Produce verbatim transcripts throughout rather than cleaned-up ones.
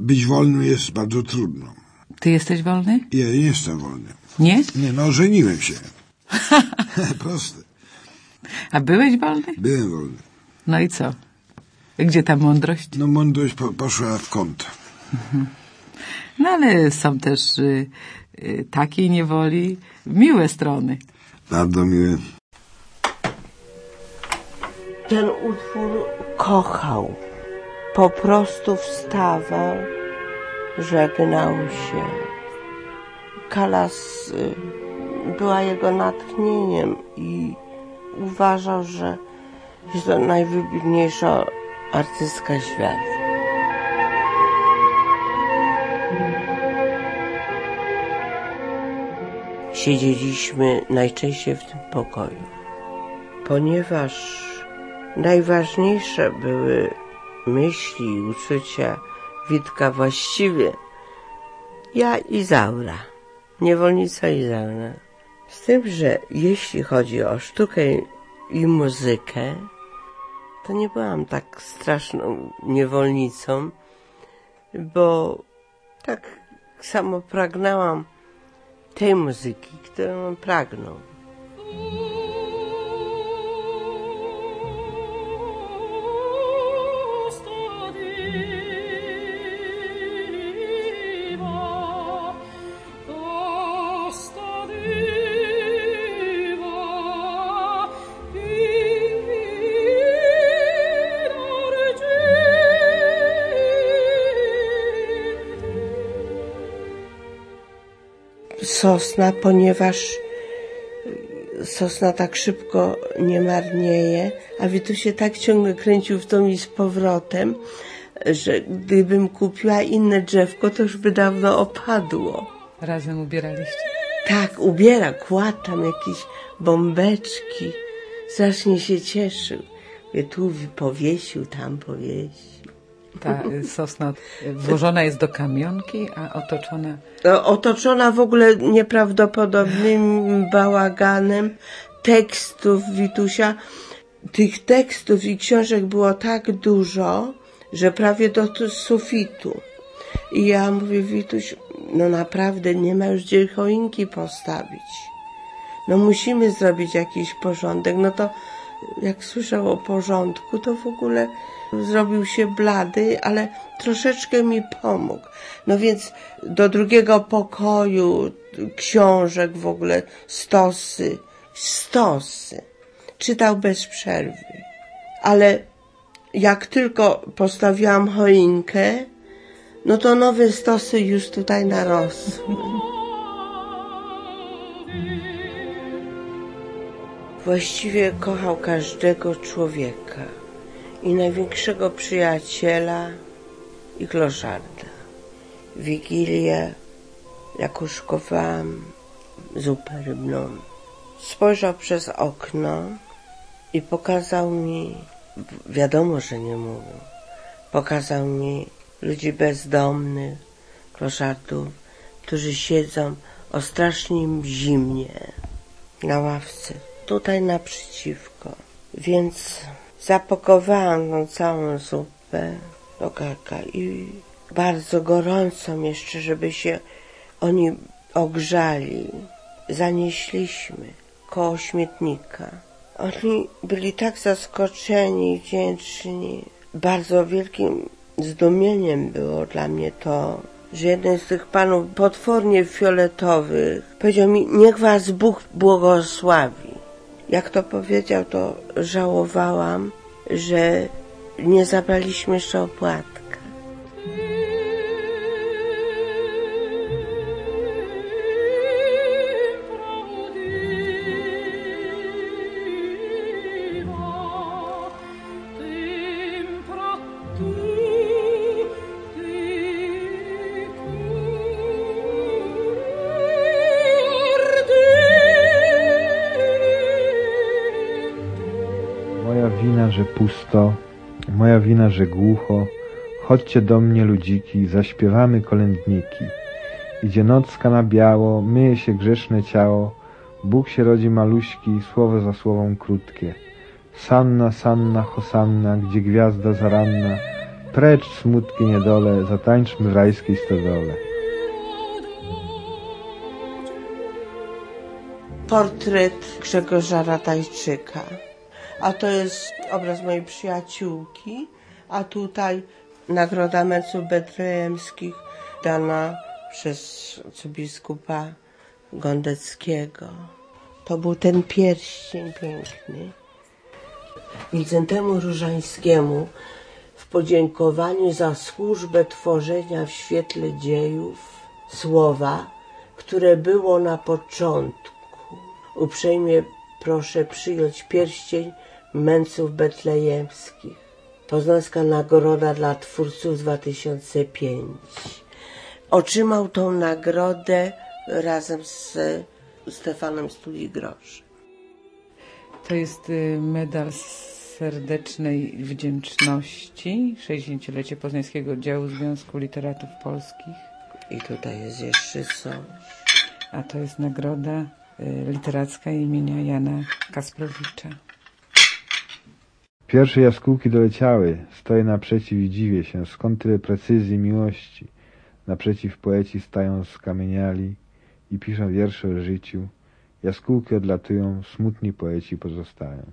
być wolnym jest bardzo trudno. Ty jesteś wolny? Ja nie jestem wolny. Nie? Nie, no żeniłem się. Proste. A byłeś wolny? Byłem wolny. No i co? Gdzie ta mądrość? No mądrość po, poszła w kąt. Mhm. No ale są też y, y, takiej niewoli miłe strony. Bardzo miłe. Ten utwór kochał. Po prostu wstawał, żegnał się. Kalas y, była jego natchnieniem i uważał, że jest to najwybitniejsza artystka świata. Siedzieliśmy najczęściej w tym pokoju, ponieważ najważniejsze były myśli i uczucia Witka, właściwie ja Izaura, niewolnica Izaura. Z tym, że jeśli chodzi o sztukę i muzykę, to nie byłam tak straszną niewolnicą, bo tak samo pragnęłam tej muzyki, którą on pragnął. Sosna, ponieważ sosna tak szybko nie marnieje, a Wituś się tak ciągle kręcił w tą i z powrotem, że gdybym kupiła inne drzewko, to już by dawno opadło. Razem ubieraliście? Tak, ubiera, kładł tam jakieś bombeczki. Strasznie się cieszył. Tu powiesił, tam powiesił. Ta sosna włożona jest do kamionki, a otoczona... Otoczona w ogóle nieprawdopodobnym bałaganem tekstów Witusia. Tych tekstów i książek było tak dużo, że prawie do sufitu. I ja mówię, Wituś, no naprawdę nie ma już gdzie choinki postawić. No musimy zrobić jakiś porządek. No to jak słyszał o porządku, to w ogóle zrobił się blady, ale troszeczkę mi pomógł. No więc do drugiego pokoju książek w ogóle stosy, stosy. Czytał bez przerwy. Ale jak tylko postawiłam choinkę, no to nowe stosy już tutaj narosły. Właściwie kochał każdego człowieka i największego przyjaciela i kloszarda. Wigilię, jak uszkowałam zupę rybną, spojrzał przez okno i pokazał mi, wiadomo, że nie mówił, pokazał mi ludzi bezdomnych, kloszardów, którzy siedzą o strasznym zimnie na ławce, tutaj naprzeciwko. Więc zapakowałam tą całą zupę do garka i bardzo gorącą jeszcze, żeby się oni ogrzali. Zanieśliśmy koło śmietnika. Oni byli tak zaskoczeni i wdzięczni. Bardzo wielkim zdumieniem było dla mnie to, że jeden z tych panów potwornie fioletowych powiedział mi, niech was Bóg błogosławi. Jak to powiedział, to żałowałam, że nie zabraliśmy jeszcze opłatka. Moja wina, że pusto, moja wina, że głucho. Chodźcie do mnie, ludziki, zaśpiewamy kolędniki. Idzie nocka na biało, myje się grzeszne ciało. Bóg się rodzi maluśki, słowo za słowem krótkie. Sanna, sanna, hosanna, gdzie gwiazda zaranna precz smutki niedole, zatańczmy w rajskiej stodole. Portret Grzegorza Ratajczyka. A to jest obraz mojej przyjaciółki, a tutaj nagroda męców betlejemskich dana przez biskupa Gondeckiego. To był ten pierścień piękny. Wincentemu Różańskiemu w podziękowaniu za służbę tworzenia w świetle dziejów słowa, które było na początku. Uprzejmie proszę przyjąć pierścień męców betlejemskich. Poznańska Nagroda dla Twórców dwa tysiące piąty. Otrzymał tą nagrodę razem z Stefanem Stuli-Groszem. To jest medal serdecznej wdzięczności, sześćdziesięciolecie Poznańskiego Oddziału Związku Literatów Polskich. I tutaj jest jeszcze coś. A to jest nagroda literacka imienia Jana Kasprowicza. Pierwsze jaskółki doleciały, stoję naprzeciw i dziwię się, skąd tyle precyzji miłości. Naprzeciw poeci stają skamieniali i piszą wiersze o życiu. Jaskółki odlatują, smutni poeci pozostają.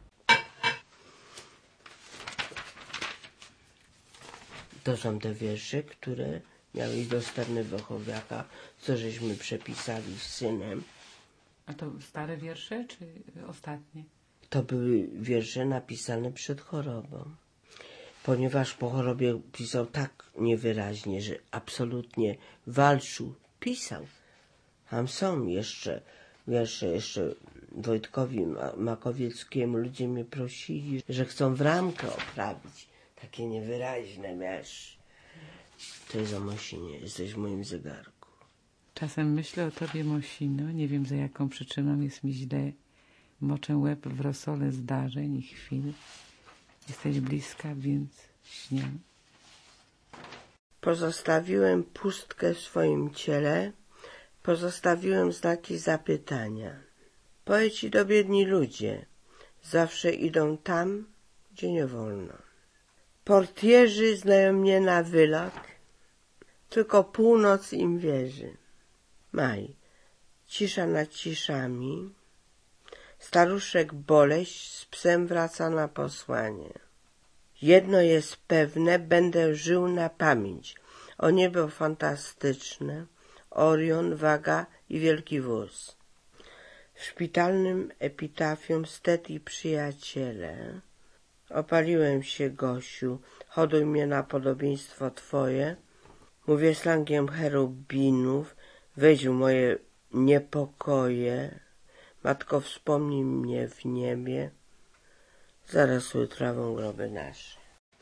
To są te wiersze, które miały iść do Sterny Wachowiaka, co żeśmy przepisali z synem. A to stare wiersze, czy ostatnie? To były wiersze napisane przed chorobą. Ponieważ po chorobie pisał tak niewyraźnie, że absolutnie walczył, pisał. Tam są jeszcze wiersze, jeszcze Wojtkowi Makowieckiemu ludzie mnie prosili, że chcą w ramkę oprawić. Takie niewyraźne, wiesz. To jest o Mosinie, jesteś w moim zegarku. Czasem myślę o tobie, Mosino, nie wiem za jaką przyczyną jest mi źle. Moczę łeb w rosole zdarzeń i chwil. Jesteś bliska, więc śnię. Pozostawiłem pustkę w swoim ciele, pozostawiłem znaki zapytania. Poeci to biedni ludzie, zawsze idą tam, gdzie nie wolno. Portierzy znają mnie na wylot, tylko północ im wierzy. Maj, cisza nad ciszami, staruszek boleść z psem wraca na posłanie. Jedno jest pewne, będę żył na pamięć, o niebo fantastyczne, Orion, waga i wielki wóz. W szpitalnym epitafium stet i przyjaciele. Opaliłem się, Gosiu, hoduj mnie na podobieństwo twoje. Mówię slangiem cherubinów, weź w moje niepokoje. Matko, wspomnij mnie w niebie, zarosły trawą groby nasze.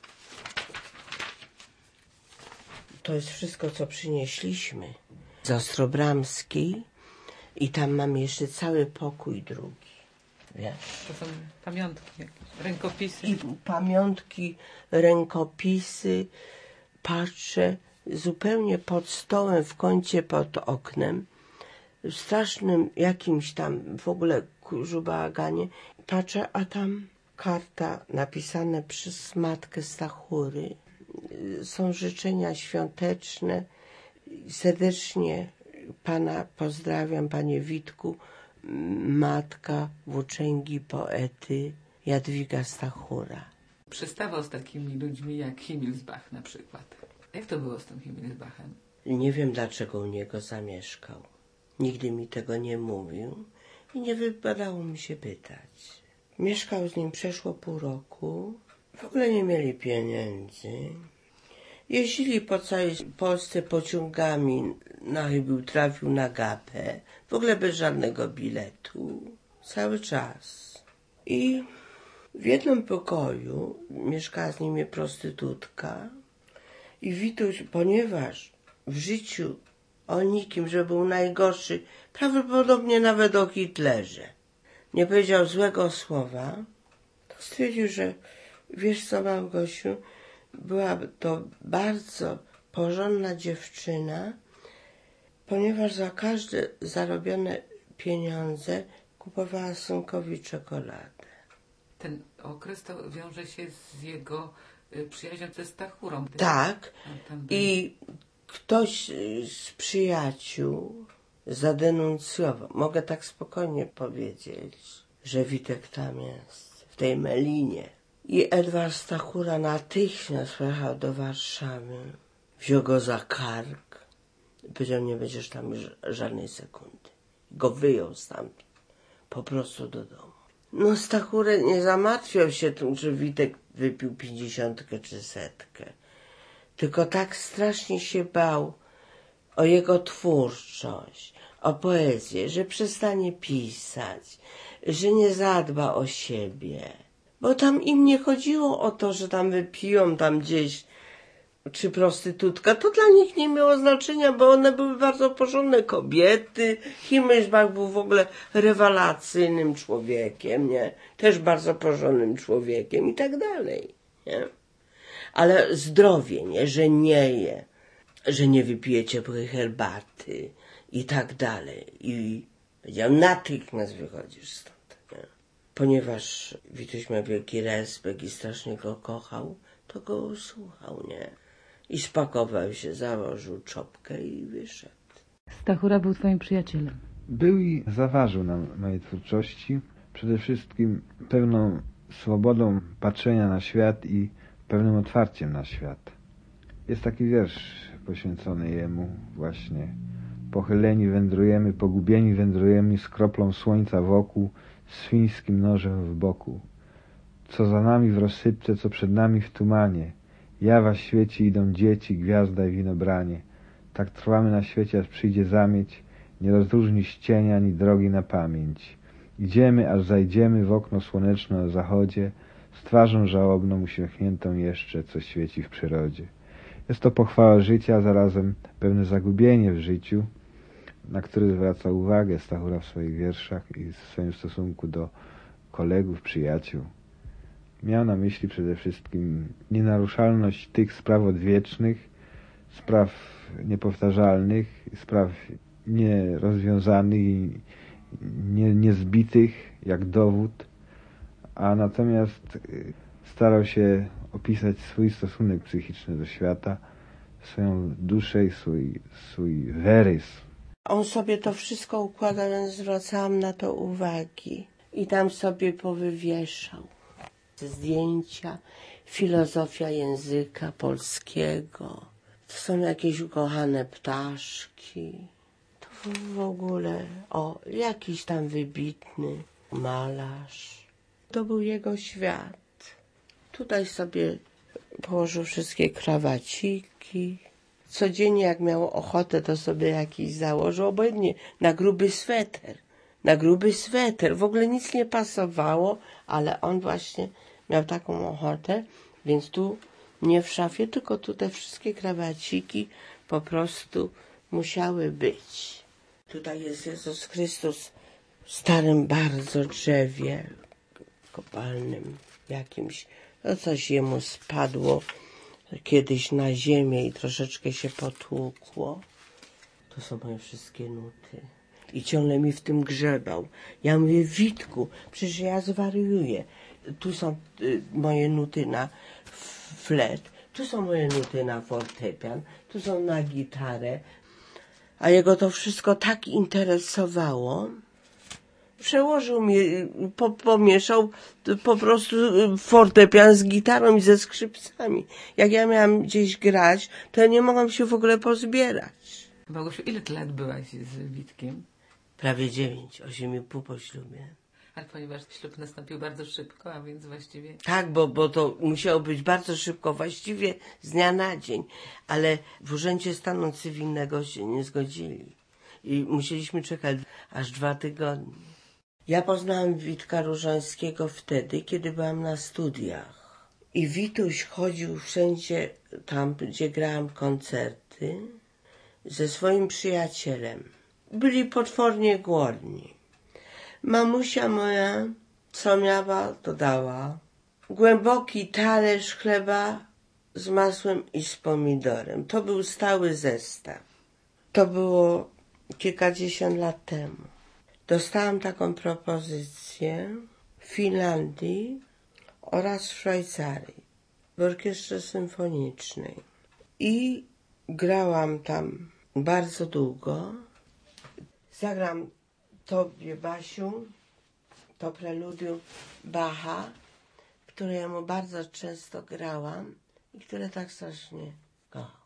To jest wszystko, co przynieśliśmy z Ostrobramskiej i tam mam jeszcze cały pokój drugi. Wiesz? To są pamiątki jakieś, rękopisy. I pamiątki, rękopisy. Patrzę zupełnie pod stołem, w kącie pod oknem, w strasznym jakimś tam w ogóle kurzu bałaganie. Patrzę, a tam karta napisane przez matkę Stachury. Są życzenia świąteczne. Serdecznie pana pozdrawiam, panie Witku. Matka włóczęgi poety Jadwiga Stachura. Przystawał z takimi ludźmi jak Himmelsbach na przykład. Jak to było z tym Himmelsbachem? Nie wiem, dlaczego u niego zamieszkał. Nigdy mi tego nie mówił i nie wypadało mi się pytać. Mieszkał z nim przeszło pół roku. W ogóle nie mieli pieniędzy. Jeździli po całej Polsce pociągami, no chyba trafił na Gapę. W ogóle bez żadnego biletu. Cały czas. I w jednym pokoju mieszkała z nimi prostytutka. I Wituś, ponieważ w życiu o nikim, że był najgorszy, prawdopodobnie nawet o Hitlerze, nie powiedział złego słowa, to stwierdził, że wiesz co, Małgosiu, była to bardzo porządna dziewczyna, ponieważ za każde zarobione pieniądze kupowała synkowi czekoladę. Ten okres to wiąże się z jego y, przyjaźnią ze Stachurą. Tak. I ktoś z przyjaciół zadenuncjował, mogę tak spokojnie powiedzieć, że Witek tam jest, w tej Melinie. I Edward Stachura natychmiast pojechał do Warszawy, wziął go za kark, powiedział, nie będziesz tam żadnej sekundy. Go wyjął stamtąd, po prostu do domu. No Stachurę nie zamartwiał się tym, że Witek wypił pięćdziesiątkę czy setkę, tylko tak strasznie się bał o jego twórczość, o poezję, że przestanie pisać, że nie zadba o siebie. Bo tam im nie chodziło o to, że tam wypiją tam gdzieś, czy prostytutka. To dla nich nie miało znaczenia, bo one były bardzo porządne kobiety. Himmelsbach był w ogóle rewelacyjnym człowiekiem, nie? Też bardzo porządnym człowiekiem i tak dalej, nie? Ale zdrowie, nie? Że nie je, że nie wypije ciepłej herbaty i tak dalej. I powiedział, natychmiast wychodzisz stąd, nie? Ponieważ Wituś miał wielki respekt i strasznie go kochał, to go usłuchał, nie? I spakował się, założył czopkę i wyszedł. Stachura był twoim przyjacielem. Był i zaważył na mojej twórczości przede wszystkim pewną swobodą patrzenia na świat i pewnym otwarciem na świat. Jest taki wiersz poświęcony jemu właśnie. Pochyleni wędrujemy, pogubieni wędrujemy z kroplą słońca wokół, swińskim nożem w boku. Co za nami w rozsypce, co przed nami w tumanie. Jawa świeci, idą dzieci, gwiazda i winobranie. Tak trwamy na świecie, aż przyjdzie zamieć, nie rozróżnić cienia ani drogi na pamięć. Idziemy, aż zajdziemy w okno słoneczne o zachodzie, z twarzą żałobną uśmiechniętą jeszcze, co świeci w przyrodzie. Jest to pochwała życia, a zarazem pewne zagubienie w życiu, na które zwraca uwagę Stachura w swoich wierszach i w swoim stosunku do kolegów, przyjaciół. Miał na myśli przede wszystkim nienaruszalność tych spraw odwiecznych, spraw niepowtarzalnych, spraw nierozwiązanych i nie, niezbitych jak dowód, a natomiast starał się opisać swój stosunek psychiczny do świata, swoją duszę i swój, swój werys. On sobie to wszystko układał, więc zwracałam na to uwagi i tam sobie powywieszał zdjęcia, filozofia języka polskiego. To są jakieś ukochane ptaszki. To w ogóle, o, jakiś tam wybitny malarz. To był jego świat. Tutaj sobie położył wszystkie krawaciki. Codziennie jak miał ochotę, to sobie jakiś założył, obojętnie, na gruby sweter. Na gruby sweter. W ogóle nic nie pasowało, ale on właśnie miał taką ochotę, więc tu nie w szafie, tylko tu te wszystkie krawaciki po prostu musiały być. Tutaj jest Jezus Chrystus w starym bardzo drzewie kopalnym jakimś. No coś jemu spadło kiedyś na ziemię i troszeczkę się potłukło. To są moje wszystkie nuty. I ciągle mi w tym grzebał. Ja mówię, Witku, przecież ja zwariuję. Tu są y, moje nuty na flet, tu są moje nuty na fortepian, tu są na gitarę. A jego to wszystko tak interesowało. Przełożył mi, po, pomieszał po prostu fortepian z gitarą i ze skrzypcami. Jak ja miałam gdzieś grać, to ja nie mogłam się w ogóle pozbierać. Małgosiu, ile ty lat byłaś z Witkiem? Prawie dziewięć, osiem i pół po ślubie. Ale ponieważ ślub nastąpił bardzo szybko, a więc właściwie... Tak, bo, bo to musiało być bardzo szybko, właściwie z dnia na dzień. Ale w Urzędzie Stanu Cywilnego się nie zgodzili. I musieliśmy czekać aż dwa tygodnie. Ja poznałam Witka Różańskiego wtedy, kiedy byłam na studiach. I Wituś chodził wszędzie tam, gdzie grałam koncerty, ze swoim przyjacielem. Byli potwornie głodni. Mamusia moja, co miała, to dała. Głęboki talerz chleba z masłem i z pomidorem. To był stały zestaw. To było kilkadziesiąt lat temu. Dostałam taką propozycję w Finlandii oraz w Szwajcarii. w orkiestrze symfonicznej. I grałam tam bardzo długo. Zagram tobie, Basiu, to preludium Bacha, które ja mu bardzo często grałam i które tak strasznie kocham.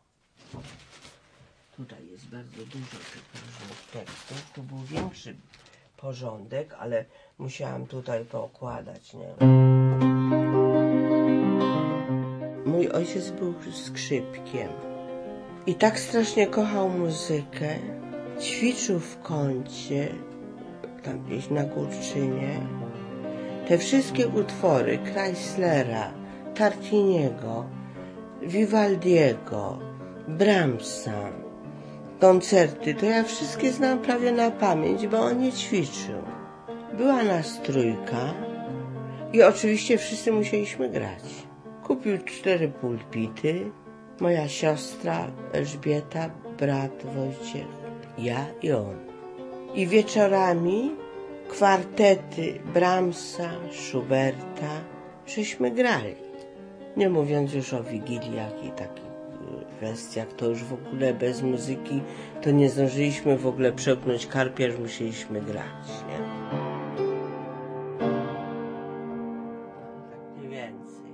Tutaj jest bardzo dużo tych różnych tekstów. Tu był większy porządek, ale musiałam tutaj poukładać, nie? Mój ojciec był skrzypkiem i tak strasznie kochał muzykę. Ćwiczył w kącie, tam gdzieś na Górczynie, te wszystkie utwory Chryslera, Tartiniego, Vivaldiego, Brahmsa, koncerty, to ja wszystkie znam prawie na pamięć, bo on je ćwiczył. Była nas trójka i oczywiście wszyscy musieliśmy grać. Kupił cztery pulpity, moja siostra Elżbieta, brat Wojciech, ja i on. I wieczorami kwartety Brahmsa, Schuberta, żeśmy grali. Nie mówiąc już o wigiliach i takich kwestiach, to już w ogóle bez muzyki to nie zdążyliśmy w ogóle przełknąć karpia, że musieliśmy grać, nie? Tak nie więcej.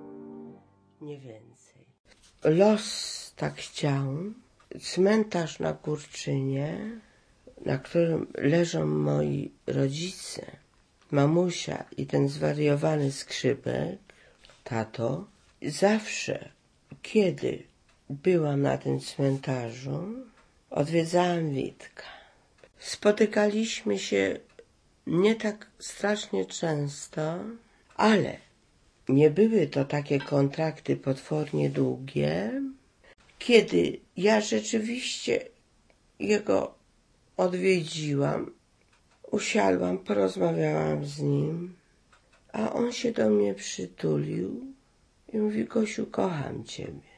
Nie więcej. Los tak chciał. Cmentarz na Górczynie, na którym leżą moi rodzice, mamusia i ten zwariowany skrzypek, tato, zawsze, kiedy byłam na tym cmentarzu, odwiedzałam Witka. Spotykaliśmy się nie tak strasznie często, ale nie były to takie kontrakty potwornie długie, kiedy ja rzeczywiście jego odwiedziłam, usiadłam, porozmawiałam z nim, a on się do mnie przytulił i mówi: Gosiu, kocham ciebie.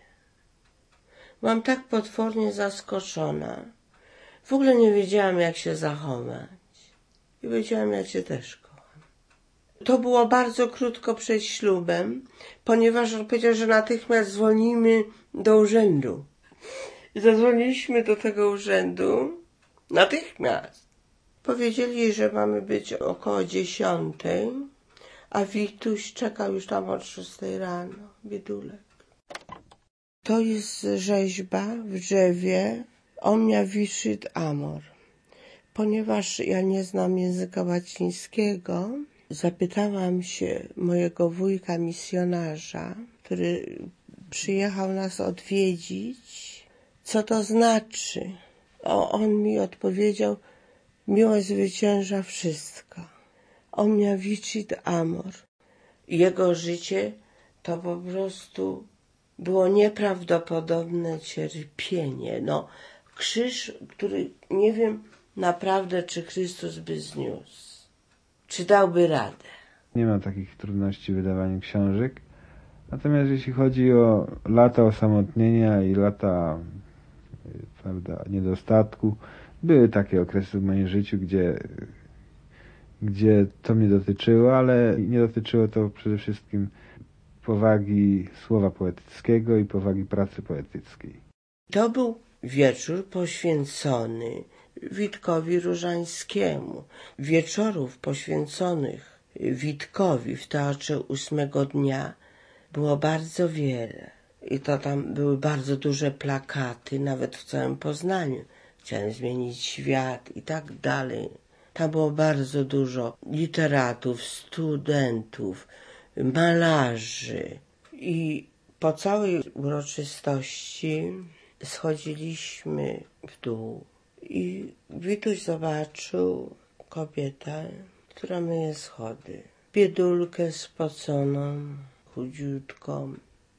Byłam tak potwornie zaskoczona. W ogóle nie wiedziałam, jak się zachować. I wiedziałam, jak cię też kocham. To było bardzo krótko przed ślubem, ponieważ on powiedział, że natychmiast dzwonimy do urzędu. I zadzwoniliśmy do tego urzędu natychmiast. Powiedzieli, że mamy być około dziesiątej, a Wituś czekał już tam od szóstej rano, biedulek. To jest rzeźba w drzewie Omnia Vicit Amor. Ponieważ ja nie znam języka łacińskiego, zapytałam się mojego wujka misjonarza, który przyjechał nas odwiedzić, co to znaczy. O, on mi odpowiedział: miłość zwycięża wszystko. Omnia Vicit Amor. Jego życie to po prostu było nieprawdopodobne cierpienie. No, krzyż, który nie wiem naprawdę, czy Chrystus by zniósł. Czy dałby radę. Nie ma takich trudności w wydawaniu książek. Natomiast jeśli chodzi o lata osamotnienia i lata, prawda, niedostatku, były takie okresy w moim życiu, gdzie, gdzie to mnie dotyczyło, ale nie dotyczyło to przede wszystkim powagi słowa poetyckiego i powagi pracy poetyckiej. To był wieczór poświęcony Witkowi Różańskiemu. Wieczorów poświęconych Witkowi w Teatrze Ósmego Dnia było bardzo wiele. I to tam były bardzo duże plakaty, nawet w całym Poznaniu. Chciałem zmienić świat i tak dalej. Tam było bardzo dużo literatów, studentów, malarzy. I po całej uroczystości schodziliśmy w dół. I Wituś zobaczył kobietę, która myje schody. Biedulkę spoconą, chudziutką.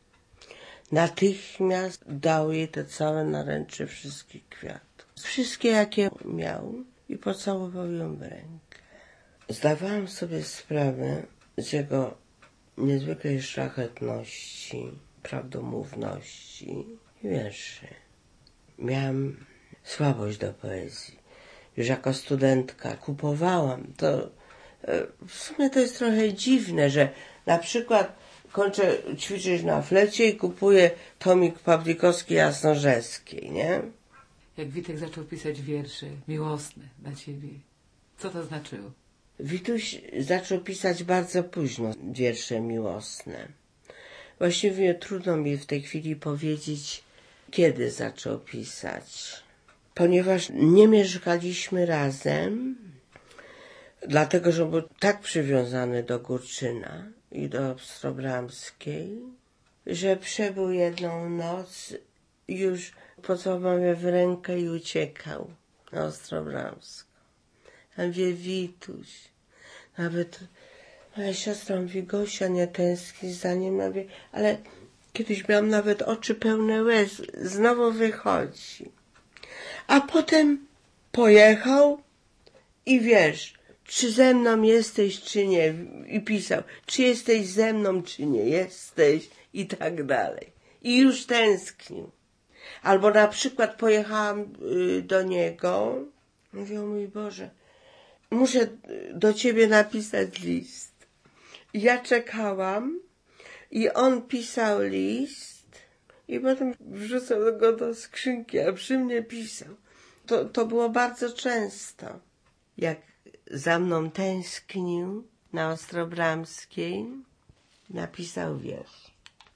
Natychmiast dał jej te całe naręcze wszystkich kwiatów. Wszystkie, jakie miał, i pocałował ją w rękę. Zdawałam sobie sprawę z jego niezwykłej szlachetności, prawdomówności i wierszy. Miałam słabość do poezji. Już jako studentka kupowałam. To w sumie to jest trochę dziwne, że na przykład kończę ćwiczyć na flecie i kupuję tomik Pawlikowskiej Jasnorzewskiej, nie? Jak Witek zaczął pisać wiersze miłosne dla ciebie, co to znaczyło? Wituś zaczął pisać bardzo późno wiersze miłosne. Właściwie trudno mi w tej chwili powiedzieć, kiedy zaczął pisać. Ponieważ nie mieszkaliśmy razem, dlatego, że był tak przywiązany do Górczyna i do Ostrobramskiej, że przebył jedną noc, już pocałował mnie w rękę i uciekał na Ostrobramską. Ja mówię, Wituś, nawet moja siostra mówi, Gosia, nie tęskni za nim. Ja mówię, ale kiedyś miałam nawet oczy pełne łez, znowu wychodzi. A potem pojechał i wiesz, czy ze mną jesteś, czy nie. I pisał, czy jesteś ze mną, czy nie jesteś i tak dalej. I już tęsknił. Albo na przykład pojechałam do niego, mówię, o mój Boże, muszę do ciebie napisać list. Ja czekałam i on pisał list i potem wrzucał go do skrzynki, a przy mnie pisał. To, to było bardzo często. Jak za mną tęsknił na Ostrobramskiej, napisał wiersz.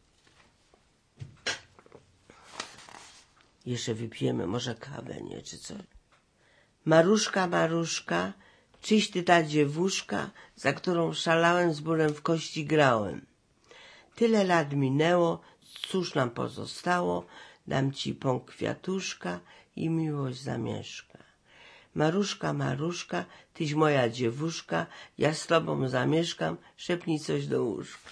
Jeszcze wypijemy może kawę, nie, czy coś. Maruszka, Maruszka, czyś ty ta dziewuszka, za którą szalałem, z bólem w kości grałem. Tyle lat minęło, cóż nam pozostało, dam ci pąk kwiatuszka i miłość zamieszka. Maruszka, Maruszka, tyś moja dziewuszka, ja z tobą zamieszkam, szepnij coś do łóżka.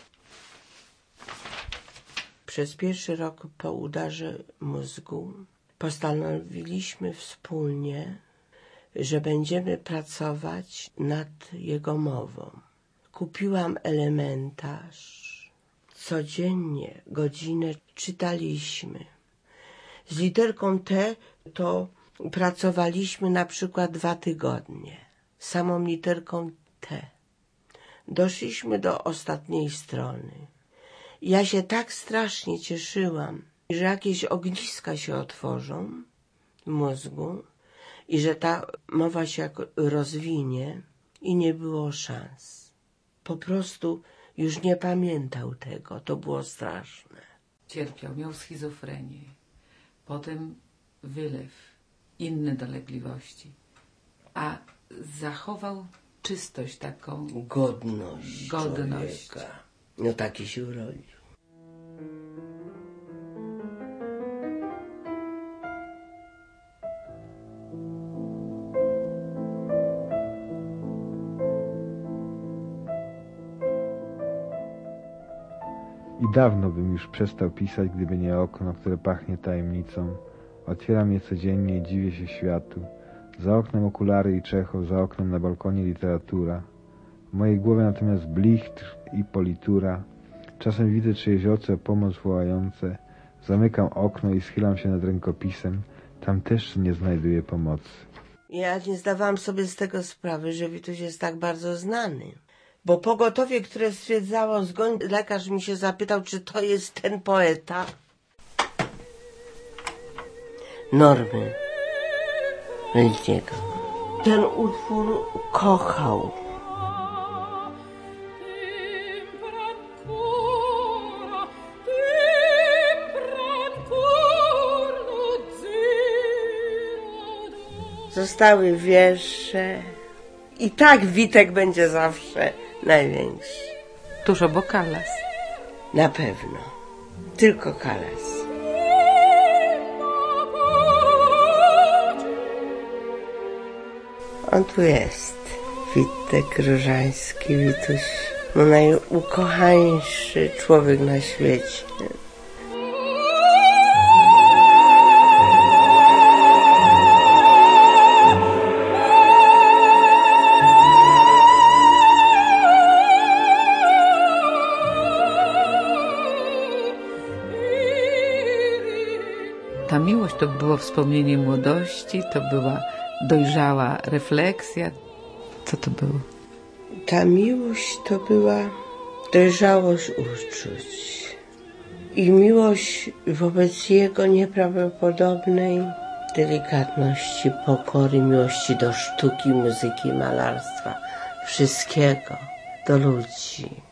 Przez pierwszy rok po udarze mózgu postanowiliśmy wspólnie, że będziemy pracować nad jego mową. Kupiłam elementarz. Codziennie godzinę czytaliśmy. Z literką T to pracowaliśmy na przykład dwa tygodnie. Samą literką T. Doszliśmy do ostatniej strony. Ja się tak strasznie cieszyłam, że jakieś ogniska się otworzą w mózgu i że ta mowa się rozwinie i nie było szans. Po prostu już nie pamiętał tego. To było straszne. Cierpiał, miał schizofrenię. Potem wylew, inne dolegliwości. A zachował czystość taką... Godność, godność. człowieka. No taki się urodził. I dawno bym już przestał pisać, gdyby nie okno, które pachnie tajemnicą. Otwieram je codziennie i dziwię się światu. Za oknem okulary i Czechow, za oknem na balkonie literatura. W mojej głowie natomiast blichtr i politura. Czasem widzę czyjeś oczy o pomoc wołające. Zamykam okno i schylam się nad rękopisem. Tam też nie znajduję pomocy. Ja nie zdawałam sobie z tego sprawy, że Wituś jest tak bardzo znany. Bo pogotowie, które stwierdzało zgoń, lekarz mi się zapytał, czy to jest ten poeta. Normy Weltiego. Ten utwór kochał. Zostały wiersze. I tak Witek będzie zawsze największy. Tuż obok Kalas. Na pewno. Tylko Kalas. On tu jest. Witek Różański, Wituś. No najukochańszy człowiek na świecie. Ta miłość to było wspomnienie młodości, to była dojrzała refleksja. Co to było? Ta miłość to była dojrzałość uczuć i miłość wobec Jego nieprawdopodobnej delikatności, pokory, miłości do sztuki, muzyki, malarstwa, wszystkiego, do ludzi.